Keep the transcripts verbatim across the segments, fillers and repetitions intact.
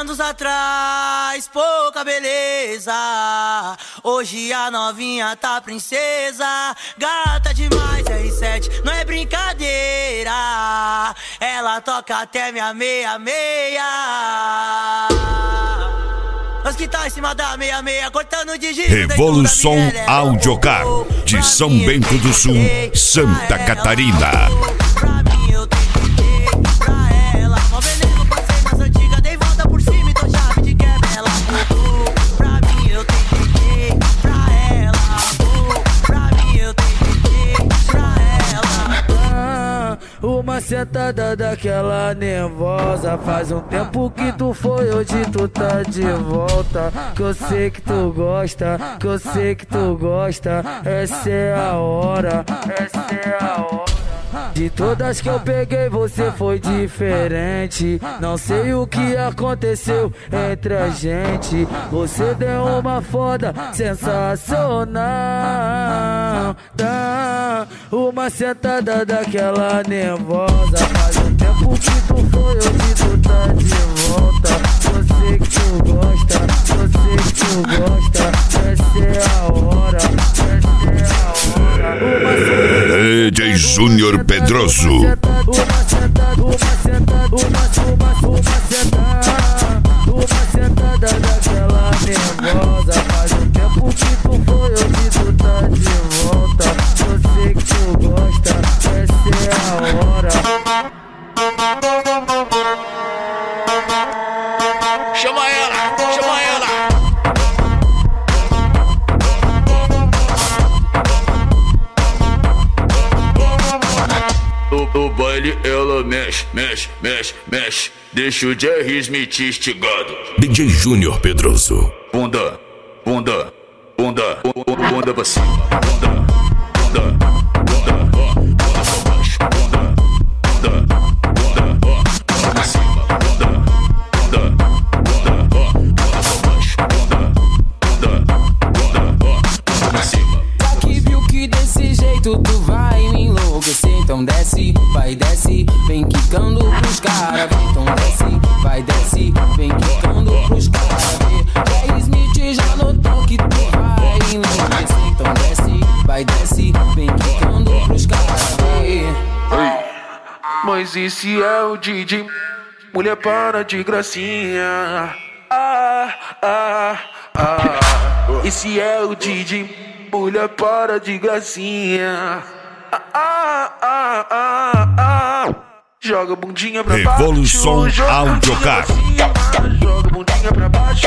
anos atrás, pouca beleza. Hoje a novinha tá princesa. Gata demais, R sete, não é brincadeira. Ela toca até minha meia-meia. Nós que tá em cima da meia-meia, cortando de giro. Revolução Audiocar, de São Bento do Sul, Santa Catarina. Pra mim eu tenho que ter pra ela. Mó veneno, passei nas antigas, dei volta por cima, então chave de quebra ela mudou. Pra mim eu tenho que ter pra ela. Pra mim eu tenho que ter pra ela. Ah, uma sentada daquela nervosa. Faz um tempo que tu foi, hoje tu tá de volta. Que eu sei que tu gosta, que eu sei que tu gosta. Essa é a hora, essa é a hora. De todas que eu peguei, você foi diferente. Não sei o que aconteceu entre a gente. Você deu uma foda sensacional. Dá uma sentada daquela nervosa. Faz um tempo que tu foi, hoje tu tá de volta. Eu sei que tu gosta, eu sei que tu gosta. Essa é a hora, essa é a hora. Uma D J Júnior Pedroso. Uma sentada, uma sentada, uma sentada, uma sentada, uma sentada daquela nervosa. Faz um tempo que tu foi, hoje tu tá de volta. Eu sei que tu gosta, essa é a hora. Chama ela, chama ela. No baile ela mexe, mexe, mexe, mexe. Deixa o Jerry Smith instigado. D J Júnior Pedroso. Bunda, bunda, bunda, bunda, bunda pra cima. Bunda, bunda, bunda, bunda pra baixo. Bunda, bunda, bunda, bunda pra cima. Bunda, bunda, bunda, bunda pra baixo. Bunda, bunda, bunda, bunda pra cima. Já que viu que desse jeito tu vai me enlouquecer, então desce, vai desce, vem quicando pros caras. Então desce, vai desce, vem quicando pros caras. Jerry Smith já notou que tu vai enlouquecer, então desce, vai desce, vem quicando pros caras. Mas esse é o D J, mulher para de gracinha. Ah, ah, ah. Esse é o D J, mulher para de gracinha. Ah, ah, ah, ah, ah. Joga a bundinha pra baixo. Revolução Audiocar. Joga a bundinha pra baixo.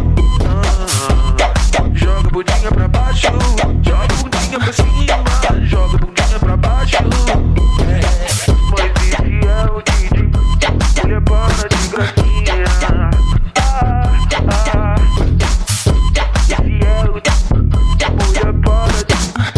Ah, joga a bundinha pra baixo. Joga a bundinha pra cima. Joga a bundinha pra baixo. É, mas esse é o D J, mulher para de gracinha. Ah, ah. Esse é o D J, mulher para de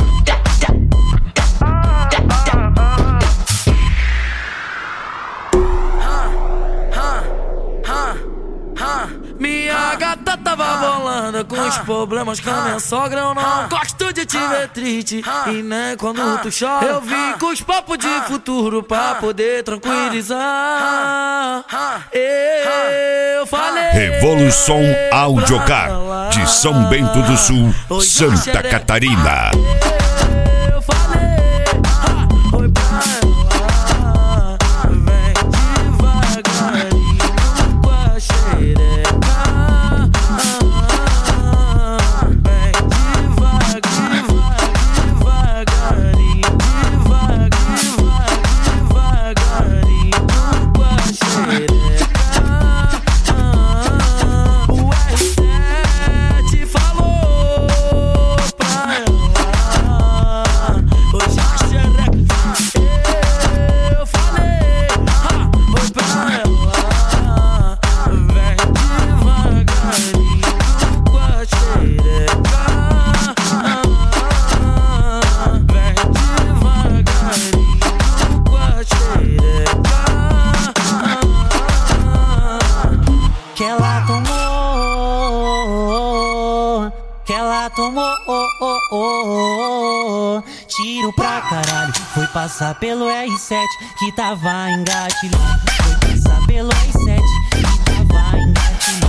minha gata tava bolando com os problemas com a minha sogra. Eu não gosto de te ver triste e nem quando tu chora. Eu vim com os papos de futuro pra poder tranquilizar. Eu falei Revolução Audiocar, de São Bento do Sul, Santa Catarina. Eu falei, oi pra ela, vem devagarinho com a xereca. Vem devagarinho, devagarinho, devagarinho com a xereca. O R sete falou pra ela, hoje a xereca. Eu falei, ha, oi pra ela, vem devagarinho com a xereca. Vem devagarinho com a xereca. Que ela tomou, que ela tomou, oh, oh, oh. Tiro pra caralho, foi passar pelo R sete que tava engatilhado. Foi passar pelo R sete que tava engatilhado.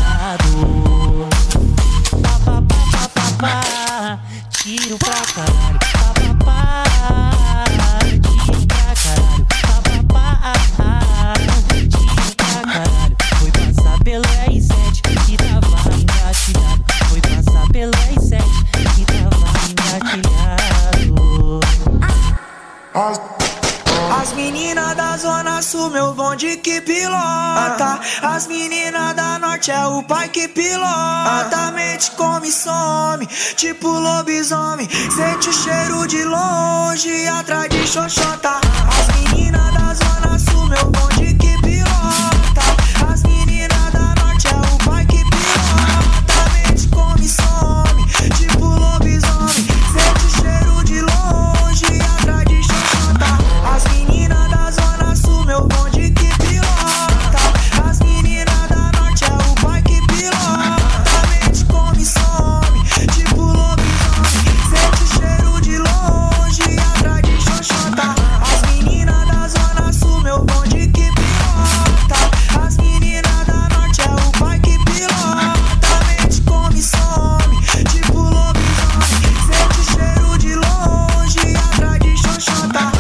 papapá, tiro pra caralho, papapá, tiro pra caralho, papapá, tiro pra caralho. Foi passar pelo R sete que tava engatilhado, foi passar pelo R sete que tava engatilhado. As, as meninas da zona sul, meu bonde que pilota. As meninas da norte é o pai que pilota. Mente come e some, tipo lobisomem. Sente o cheiro de longe, atrás de xoxota. As meninas da zona sul, meu bonde que pilota. As meninas da norte é o pai que pilota. Mente come e some, tipo lobisomem. Sente o cheiro de longe, atrás de xoxota. As meninas da zona sul, meu bonde que pilota. As meninas da norte é o pai que pilota. Mente come e some, tipo lobisomem. Sente o cheiro de longe, atrás de xoxota. As meninas da zona sul, meu bonde que pilota. As meninas da norte é o pai que pilota. Mente come e some, tipo lobisomem. Sente o cheiro de longe, atrás de xoxota.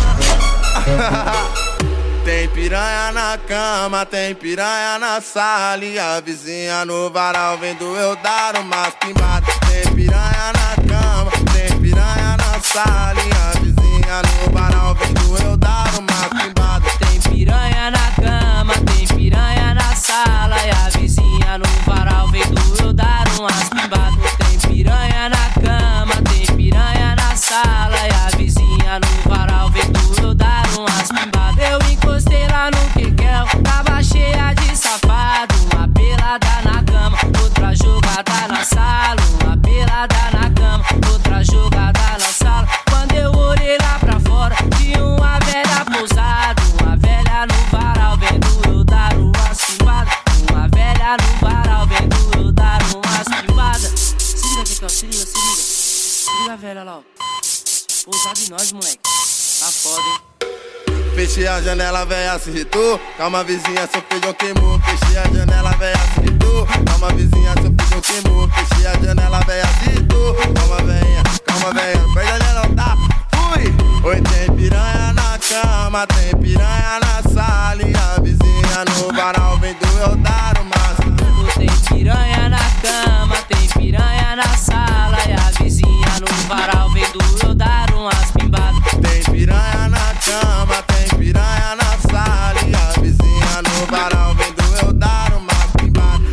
Tem piranha na cama, tem piranha na sala. E a vizinha no varal vendo eu dar umas pimbadas. Tem piranha na cama, tem piranha na sala. E a vizinha no varal vendo eu dar umas pimbadas. Tem piranha na cama, tem piranha na sala. E a vizinha no varal vendo eu dar umas pimbadas. Tem piranha na cama, tem piranha na sala. E a vizinha no varal vendo eu dar umas pimbadas. Eu encostei lá no quequel, tava cheia de safado. Uma pelada na cama, outra jogada na sala. Uma pelada na cama, outra jogada na sala. Quando eu olhei lá pra fora, tinha uma velha pousada. Uma velha no varal vendo eu dar umas pimbadas. Uma velha no varal vendo eu dar umas pimbadas. Se liga, Quequel, se liga, se liga. Se liga, velha lá, ó. Pousada em nós, moleque. Tá foda, hein? Fechei a janela, véia, se irritou. Calma, vizinha, seu feijão queimou. Fechei a janela, véia, se irritou. Calma, vizinha, seu feijão queimou. Fechei a janela, véia, se irritou. Calma, véia, calma, véia, não perde a janela, tá? Fui! Oi, tem piranha na cama, tem piranha na sala. E a vizinha no varal vendo eu dar umas. Tem piranha na cama, tem piranha na sala. E a vizinha no varal vendo eu dar umas pimbadas. Tem piranha na cama, tem piranha na sala. E a vizinha no varal vendo eu dar umas pimbadas.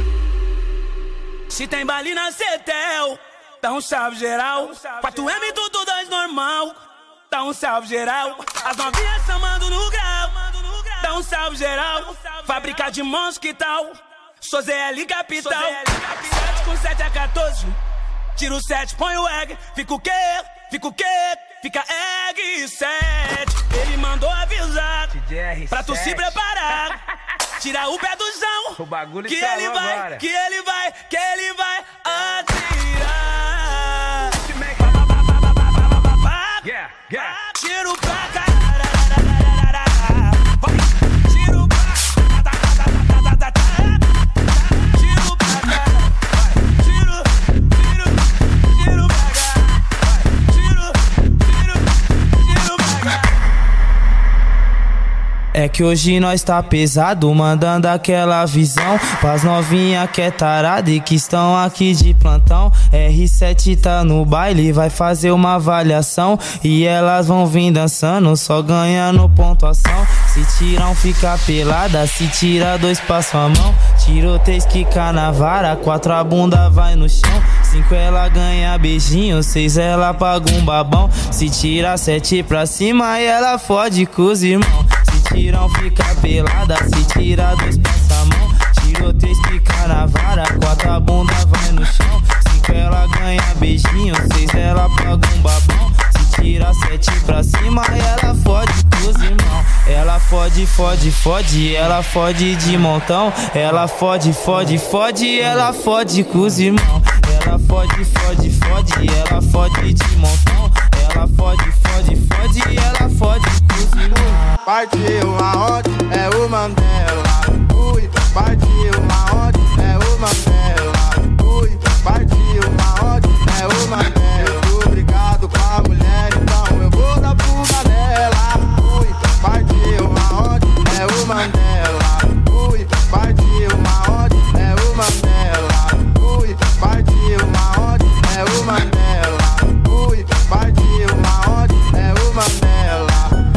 Se tem baile na Cetel, dá um salve geral. quatro M tudo dois normal, dá um salve geral. As novinhas chamando no grau, dá um salve geral. Fábrica de mãos, que tal? Sou Z L Capital. sete com sete é quatorze. Tiro o sete, põe o egg. Fica o quê? Fica o quê? Fica egg sete. Ele mandou avisar pra tu se preparar. Tira o pé do chão, O bagulho que tá ele louco vai, agora. que ele vai, que ele vai atirar. Yeah, yeah. Tiro pra caralho. Tiro pra Tiro pra caralho. Tiro, tiro, tiro pra caralho. Tiro, tiro, tiro pra caralho. É que hoje nós tá pesado, mandando aquela visão pras novinha que é tarada e que estão aqui de plantão. R sete tá no baile, vai fazer uma avaliação e elas vão vir dançando, só ganhando pontuação. Se tiram fica pelada, se tira dois passa a mão. Tirou três quica na vara, quatro a bunda vai no chão. Cinco ela ganha beijinho, seis ela paga um babão. Se tira sete pra cima e ela fode com os irmãos. Se tiram fica pelada, se tira dois passa a mão. Tirou três quica na vara, quatro a bunda vai no chão. Cinco ela ganha beijinho, seis ela paga um babão. Se tira sete pra cima e ela fode com os irmãos. Ela fode, fode, fode, ela fode de montão. Ela fode, fode, fode, ela fode com os irmãos. Ela fode, fode, fode, ela fode de montão. Ela fode, fode, fode, ela fode com os irmãos. Partiu aonde é o Mandela. Ui, partiu aonde é o Mandela. Ui, partiu aonde é é o Mandela. Tô brigado com a mulher, então eu vou dar fuga nela. Fui, partiu aonde? É o Mandela. Fui, partiu aonde? É o Mandela. Fui, partiu aonde? É o Mandela. Fui, partiu aonde? É o Mandela.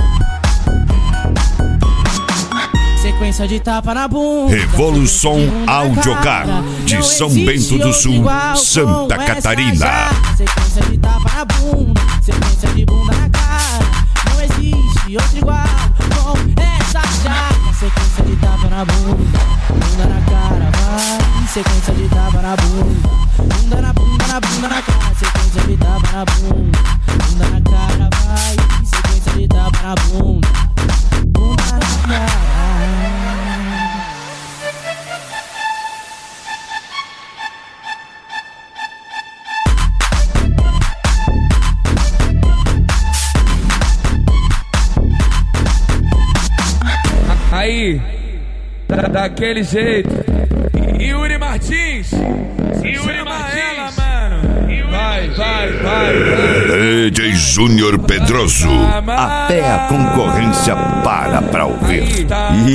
Sequência de tapa na bunda. Revolução Audiocar de São Bento do Sul, Santa Catarina. Sequência de tapa na bunda, sequência de bunda na cara. Não existe outro igual com essa chata. Sequência de tapa na bunda, bunda na cara, vai. Sequência de tapa na bunda, bunda na bunda, na bunda na cara. Sequência de tapa na bunda, bunda na cara, vai. Sequência de tapa na bunda, bunda na cara. Aí, da, daquele jeito. Yuri Martins, Yuri Martins, mano. Vai, vai, vai, vai. D J Júnior Pedroso. Até a concorrência para pra ouvir.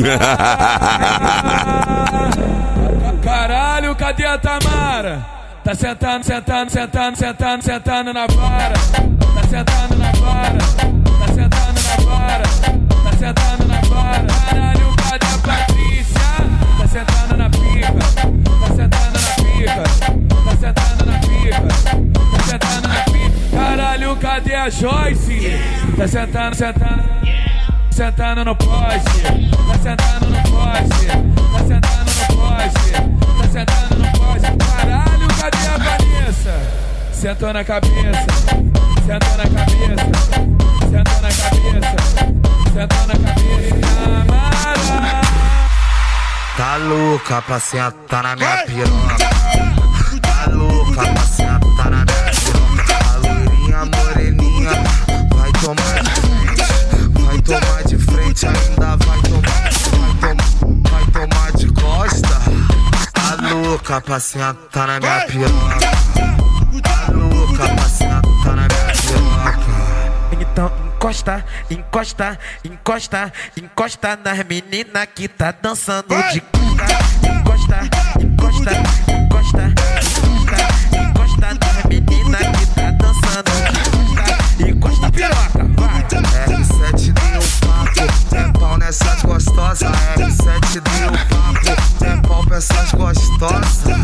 Caralho, cadê a Tamara? Tá sentando, sentando, sentando, sentando, sentando na vara. Tá sentando na vara. Tá sentando na vara. Tá sentando na vara. Caralho, cadê a Patrícia? Tá sentando na pica. Tá sentando na pica. Tá sentando na pica. Tá sentando na pica. Caralho, cadê a Joyce? Tá sentando, sentando. Sentando no poste. Tá sentando no poste. Tá sentando no poste. Tá sentando no poste. Caralho, cadê a Vanessa? Sentou na cabeça. Sentou na cabeça. Sentou na cabeça. Sentou na cabeça. Amara. Tá louca pra sentar na minha piroca. Tá louca pra sentar na minha piroca. A loirinha moreninha vai tomar de frente. Vai tomar de frente, ainda vai tomar. Vai, tom, vai tomar de costa. Tá louca pra sentar na minha piroca. Tá louca pra sentar na minha piroca. Então encosta, encosta, encosta, encosta nas meninas que tá dançando de cuca. Encosta, encosta, encosta, encosta, encosta nas meninas que tá dançando de cuca. Encosta piroca, vai. R sete deu papo, é pau nessas gostosas. R sete deu papo, é pau pra essas gostosas.